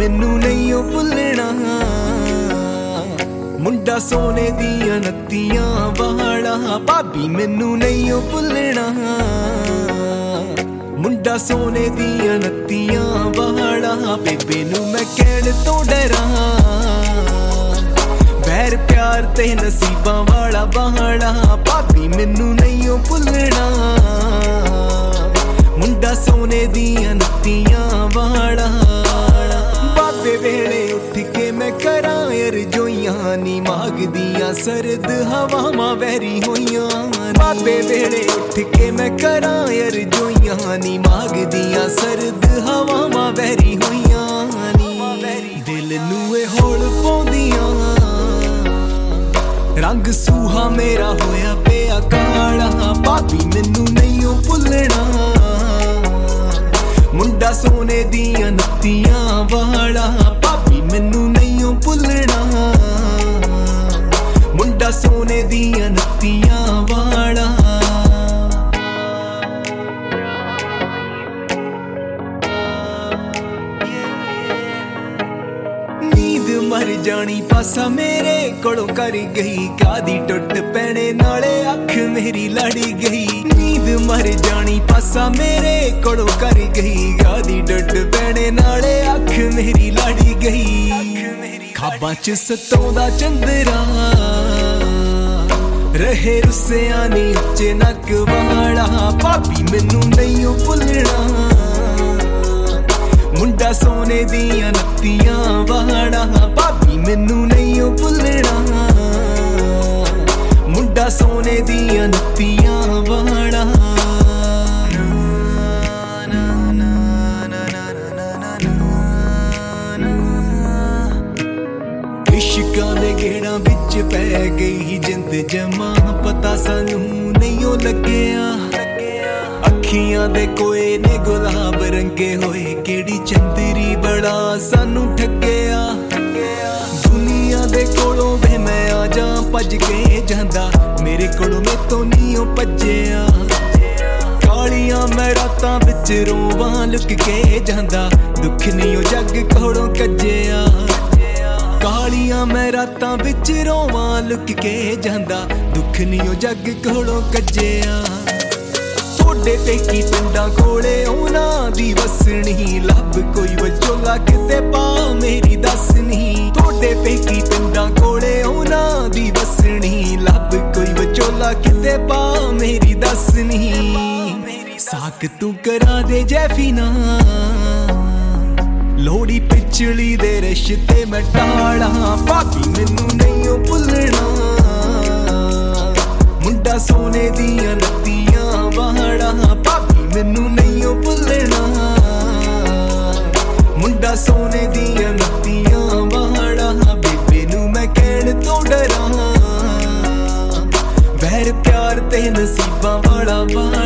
मैनू नहीं ओ भुलना। मुंडा सोने दियां नत्तियां वाला, भाभी मैनू नहीं ओ भुलना। मुंडा सोने दियां नत्तियां वाला, बेबे नू मैं कहण तो डरां। बैर प्यार ते नसीबां वाला बहाना, भाभी मैनू नहीं ओ भुलना। मुंडा सोने दियां नत्तियां वाला। बाबे वेले उठ के मैं करां रजोइयां, नी मागदियां सरद हवावां वैरी होइयां। बाबे वेले उठ के मैं करां रजोइयां, नी मागदियां सरद हवावां वैरी होइयां। दिल नू होल पाउंदियां, रंग सूहा मेरा होया पिया काला, भाभी मैनू नहीं ओ भुलना। मुंडा सोने दियां नत्तियां वाला, भाभी मैनू नहीं ओ भुलना। मुंडा सोने दियां नत्तियां वाला। नींद मर जानी पासा मेरे कोलों कर गई, कादी टुट पैने नाले अख मेरी लड़ गई। नींद मर जानी पासा मेरे कोलों कर गई, कादी टुट पैने नाले अख मेरी लड़ गई। खाबां च सतोंदा चंदरा रहे रुस्सियां नी उच्चे नक वाला, भाभी मैनू नहीं ओ भुलना। मुंडा सोने दियां नत्तियां वाला, भाभी मैनू नहीं ओ भुलना। मुंडा सोने दियां नत्तियां वाला। इश्कां दे गेड़ां विच पै गई जिंद जमा, पता सानू नहीं ओ लग्गिया। अखियां दे कोए ने गुलाब रंगे होए, केड़ी चंदरी बड़ा सानू ठग्गिया। दुनिया दे कोलों वे मैं आ जा भज के जांदा, मेरे कोलों मैं तो नहीं ओ भज्जिया। कालियां मैं रातां विच रोवां लुक के जांदा, दुख नहीं ओ जग कोलों कज्जिया। कालियां मैं रातां विच रोवां लुक के जांदा, दुख नहीं ओ जग कोलों कज्जिया। थोड़े पेकी पिंडां कोले उन्हां दी वसनी, लब कोई वचोला किते पा मेरी दसनी। थोड़े पेकी पिंडां कोले उन्हां दी वसनी, लब कोई वचोला किते पा मेरी दसनी। साक तू करा दे जैफीना, लोड़ी पिछली दे रिश्ते मैं टाड़ा, भाभी मैनू नहीं ओ भुलना। मुंडा सोने दियां नत्तियां वाला, भाभी मैनू नहीं ओ भुलना। मुंडा सोने दियां नत्तियां वाला, बेबे नू मैं कहण तो डरां। बैर प्यार ते नसीबां वाला